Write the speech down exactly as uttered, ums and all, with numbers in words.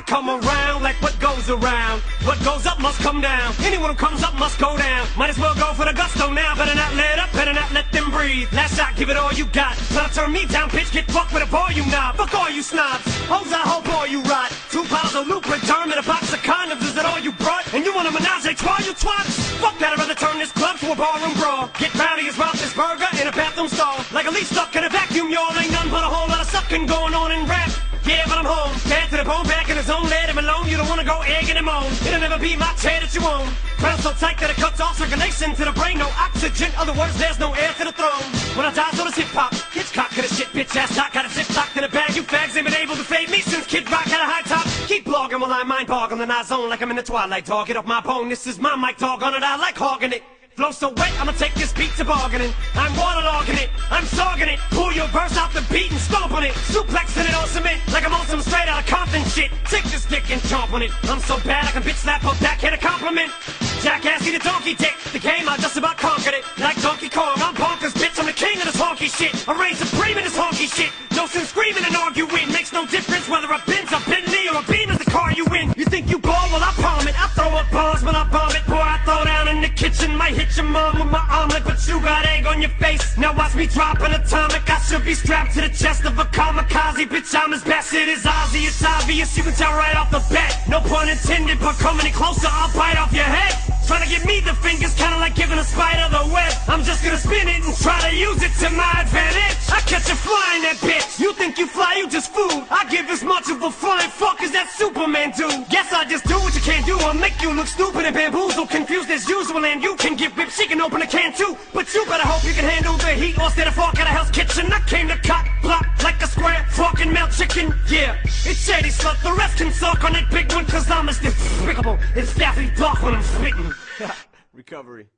come around like what goes around. What goes up must come down. Anyone who comes up must go down. Might as well go for the gusto now. Better not let up, better not let them breathe. Last shot, give it all you got. Try to turn me down, bitch, get fucked with a volume knob. Fuck all you snobs, hoes I hope all you rot. Two bottles of Lubriderm and a box of condoms, is that all you brought? And you want a menage a trois, you twats? Fuck that, I'd rather turn this club to a barroom brawl. Get rowdy as Roethlisberger in a bathroom stall. Like a leaf stuck in a vacuum, y'all ain't nothing but a whole lot of sucking going on in rap. Yeah, but I'm home, bad to the bone, back in his own, let him alone. You don't wanna go egging him on. It'll never be my chair that you own. Crown so tight that it cuts off circulation to the brain. No oxygen, other words, there's no air to the throne. When I die, so does hip-hop. Hitchcock could have shit, bitch ass doc. Got a zip locked in a bag, you fags ain't been able to fade me since Kid Rock had a high top. Keep blogging while I mind boggling the night zone like I'm in the twilight, dog. Get off my bone, this is my mic, dog. On it, I like hogging it. Flow so wet, I'ma take this beat to bargaining. I'm waterlogging it, I'm sogging it. Pull your verse out the beat and stomp on it. Suplexing it on cement like I'm on some straight out of Compton shit. Take this dick and chomp on it. I'm so bad I can bitch slap a backhand a compliment. Jackass, eat a donkey dick. The game, I just about conquered it. Like Donkey Kong, I'm bonkers, bitch. I'm the king of this honky shit. I reign supreme in this honky shit. No sense screaming and arguing. Makes no difference whether a Benz, a Bentley, or a Beam is the car you win. You think you ball? Well, I palm it. I throw up bombs when I bomb it. Boy, I throw down in the kitchen. Might hit your mom with my omelet, but you got egg on your face. Now watch me drop an atomic. I should be strapped to the chest of a kamikaze. Bitch, I'm as bastard as Ozzy. It's obvious, you can tell right off the bat. No pun intended, but coming in closer, I'll bite off your head. Trying to give me the fingers, kinda like giving a spider the web. I'm just gonna spin it and try to use it to my advantage. I catch a fly in that bitch. You think you fly, you just fool. I give as much of a flying fuck as that Superman do. Guess I just do what you can't do. I'll make you look stupid and bamboozle, confused as usual. And you can get whipped, she can open a can too. But you better hope you can handle the heat, or instead of fork out of Hell's Kitchen. I came to cock block like a square, fucking melt chicken. Yeah, it's shady slut, the rest can suck on that big one, cause I'm as despicable. It's deathly dark when I'm spitting. Recovery.